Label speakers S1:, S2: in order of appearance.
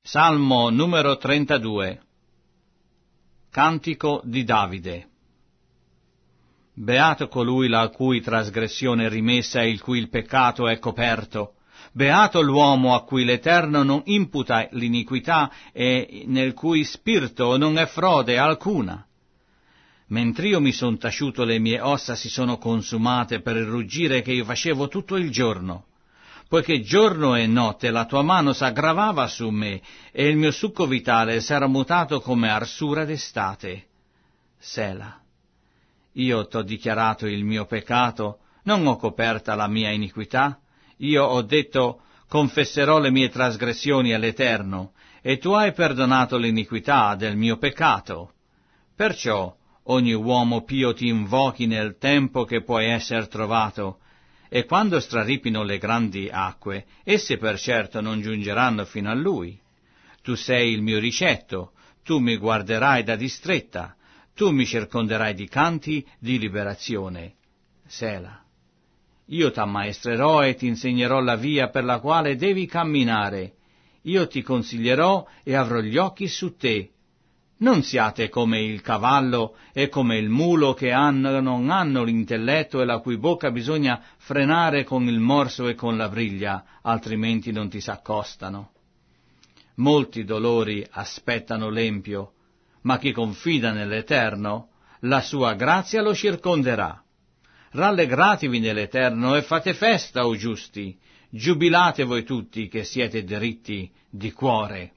S1: Salmo numero 32. Cantico di Davide. Beato colui la cui trasgressione è rimessa e il cui il peccato è coperto. Beato l'uomo a cui l'Eterno non imputa l'iniquità e nel cui spirito non è frode alcuna. Mentr'io mi son tasciuto, le mie ossa si sono consumate per il ruggire che io facevo tutto il giorno. Poiché giorno e notte la tua mano s'aggravava su me, e il mio succo vitale s'era mutato come arsura d'estate. Sela. Io t'ho dichiarato il mio peccato, non ho coperta la mia iniquità. Io ho detto, confesserò le mie trasgressioni all'Eterno, e tu hai perdonato l'iniquità del mio peccato. Perciò ogni uomo pio ti invochi nel tempo che puoi esser trovato, e quando straripino le grandi acque, esse per certo non giungeranno fino a lui. Tu sei il mio ricetto, tu mi guarderai da distretta, tu mi circonderai di canti di liberazione. Sela. Io t'ammaestrerò e ti insegnerò la via per la quale devi camminare. Io ti consiglierò e avrò gli occhi su te. Non siate come il cavallo e come il mulo che non hanno l'intelletto e la cui bocca bisogna frenare con il morso e con la briglia, altrimenti non ti s'accostano. Molti dolori aspettano l'empio, ma chi confida nell'Eterno, la sua grazia lo circonderà. Rallegratevi nell'Eterno e fate festa, o giusti, giubilate voi tutti che siete diritti di cuore.